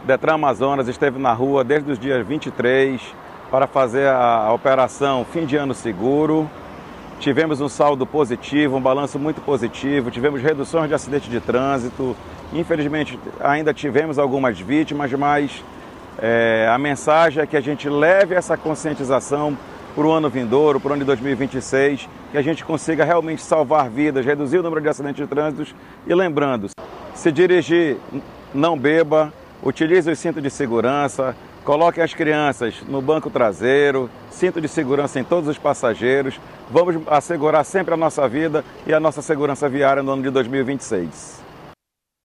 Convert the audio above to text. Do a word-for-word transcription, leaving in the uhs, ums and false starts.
Detran Amazonas esteve na rua desde os dias vinte e três para fazer a, a operação Fim de Ano Seguro. Tivemos um saldo positivo, um balanço muito positivo, tivemos reduções de acidentes de trânsito. Infelizmente, ainda tivemos algumas vítimas, mas é, a mensagem é que a gente leve essa conscientização para o ano vindouro, para o ano de dois mil e vinte e seis, que a gente consiga realmente salvar vidas, reduzir o número de acidentes de trânsito. E lembrando, se dirigir, não beba, utilize o cinto de segurança, coloque as crianças no banco traseiro, cinto de segurança em todos os passageiros. Vamos assegurar sempre a nossa vida e a nossa segurança viária no ano de dois mil e vinte e seis.